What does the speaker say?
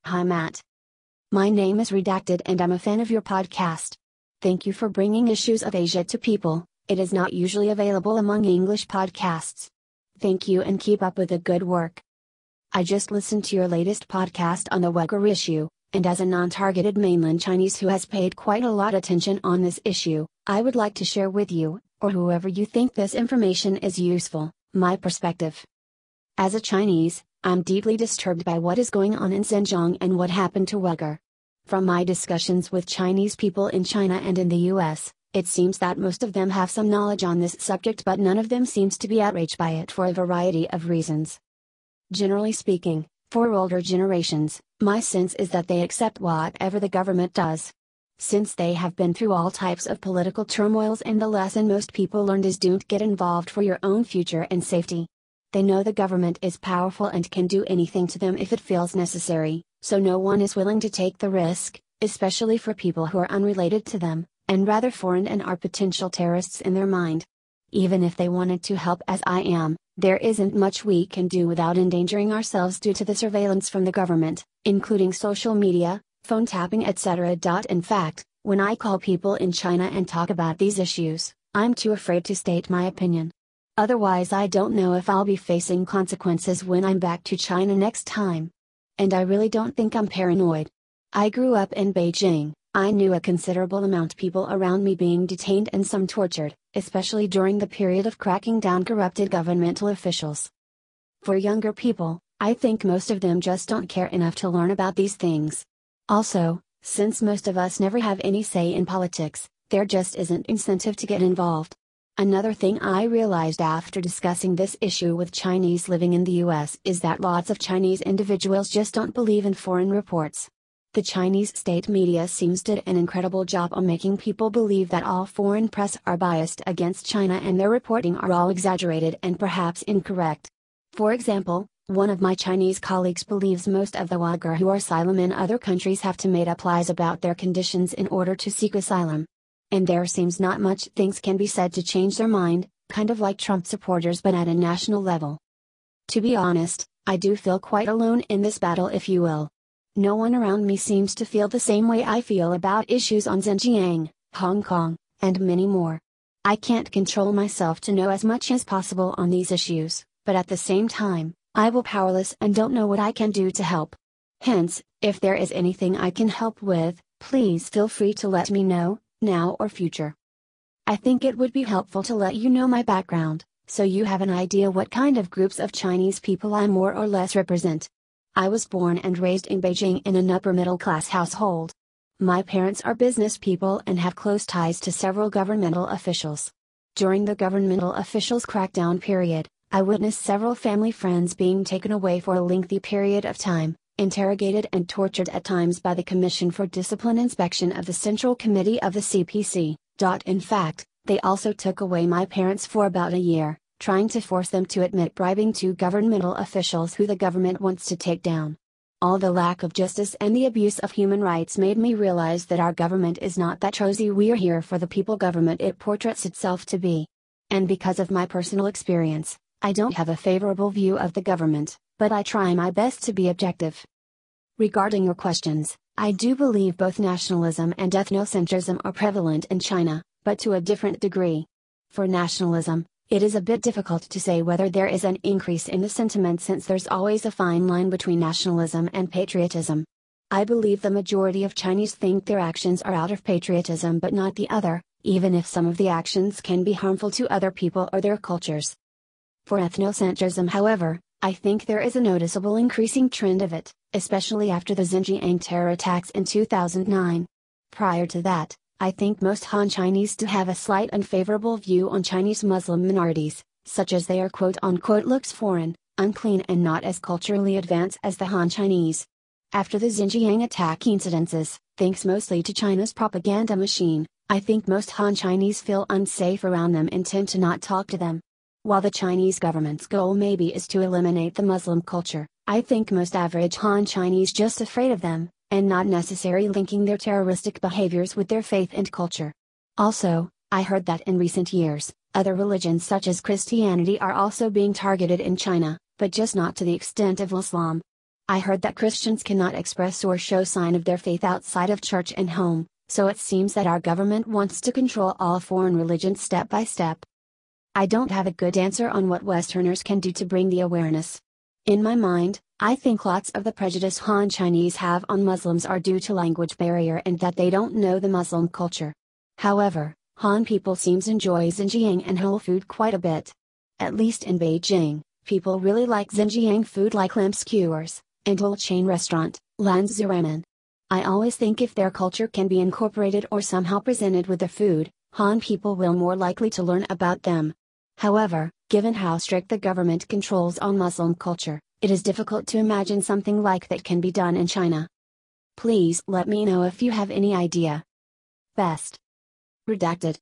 Hi Matt. My name is Redacted and I'm a fan of your podcast. Thank you for bringing issues of Asia to people. It is not usually available among English podcasts. Thank you and keep up with the good work. I just listened to your latest podcast on the Uyghur issue, and as a non-targeted mainland Chinese who has paid quite a lot attention on this issue, I would like to share with you, or whoever you think this information is useful, my perspective. As a Chinese, I'm deeply disturbed by what is going on in Xinjiang and what happened to Uyghur. From my discussions with Chinese people in China and in the US, it seems that most of them have some knowledge on this subject, but none of them seems to be outraged by it for a variety of reasons. Generally speaking, for older generations, my sense is that they accept whatever the government does. Since they have been through all types of political turmoils, and the lesson most people learned is don't get involved for your own future and safety. They know the government is powerful and can do anything to them if it feels necessary, so no one is willing to take the risk, especially for people who are unrelated to them, and rather foreign and are potential terrorists in their mind. Even if they wanted to help as I am, there isn't much we can do without endangering ourselves due to the surveillance from the government, including social media, phone tapping, etc. In fact, when I call people in China and talk about these issues, I'm too afraid to state my opinion. Otherwise, I don't know if I'll be facing consequences when I'm back to China next time. And I really don't think I'm paranoid. I grew up in Beijing. I knew a considerable amount of people around me being detained and some tortured, especially during the period of cracking down corrupted governmental officials. For younger people, I think most of them just don't care enough to learn about these things. Also, since most of us never have any say in politics, there just isn't incentive to get involved. Another thing I realized after discussing this issue with Chinese living in the US is that lots of Chinese individuals just don't believe in foreign reports. The Chinese state media seems to do an incredible job on making people believe that all foreign press are biased against China and their reporting are all exaggerated and perhaps incorrect. For example, one of my Chinese colleagues believes most of the Uyghur who are asylum in other countries have to make up lies about their conditions in order to seek asylum. And there seems not much things can be said to change their mind, kind of like Trump supporters but at a national level. To be honest, I do feel quite alone in this battle, if you will. No one around me seems to feel the same way I feel about issues on Xinjiang, Hong Kong, and many more. I can't control myself to know as much as possible on these issues, but at the same time, I will powerless and don't know what I can do to help. Hence, if there is anything I can help with, please feel free to let me know, now or future. I think it would be helpful to let you know my background, so you have an idea what kind of groups of Chinese people I more or less represent. I was born and raised in Beijing in an upper middle class household. My parents are business people and have close ties to several governmental officials. During the governmental officials' crackdown period, I witnessed several family friends being taken away for a lengthy period of time, interrogated and tortured at times by the Commission for Discipline Inspection of the Central Committee of the CPC. In fact, they also took away my parents for about a year, trying to force them to admit bribing two governmental officials who the government wants to take down. All the lack of justice and the abuse of human rights made me realize that our government is not that rosy we're here for the people government it portrays itself to be. And because of my personal experience, I don't have a favorable view of the government, but I try my best to be objective. Regarding your questions, I do believe both nationalism and ethnocentrism are prevalent in China, but to a different degree. For nationalism, it is a bit difficult to say whether there is an increase in the sentiment since there's always a fine line between nationalism and patriotism. I believe the majority of Chinese think their actions are out of patriotism but not the other, even if some of the actions can be harmful to other people or their cultures. For ethnocentrism, however, I think there is a noticeable increasing trend of it, especially after the Xinjiang terror attacks in 2009. Prior to that, I think most Han Chinese do have a slight unfavorable view on Chinese Muslim minorities, such as they are quote-unquote looks foreign, unclean and not as culturally advanced as the Han Chinese. After the Xinjiang attack incidences, thanks mostly to China's propaganda machine, I think most Han Chinese feel unsafe around them and tend to not talk to them. While the Chinese government's goal maybe is to eliminate the Muslim culture, I think most average Han Chinese just afraid of them, and not necessarily linking their terroristic behaviors with their faith and culture. Also, I heard that in recent years, other religions such as Christianity are also being targeted in China, but just not to the extent of Islam. I heard that Christians cannot express or show sign of their faith outside of church and home, so it seems that our government wants to control all foreign religions step by step. I don't have a good answer on what Westerners can do to bring the awareness. In my mind, I think lots of the prejudice Han Chinese have on Muslims are due to language barrier and that they don't know the Muslim culture. However, Han people seems enjoy Xinjiang and whole food quite a bit. At least in Beijing, people really like Xinjiang food like lamb skewers, and whole chain restaurant, Lanzi Ramen. I always think if their culture can be incorporated or somehow presented with the food, Han people will more likely to learn about them. However, given how strict the government controls on Muslim culture, it is difficult to imagine something like that can be done in China. Please let me know if you have any idea. Best. Redacted.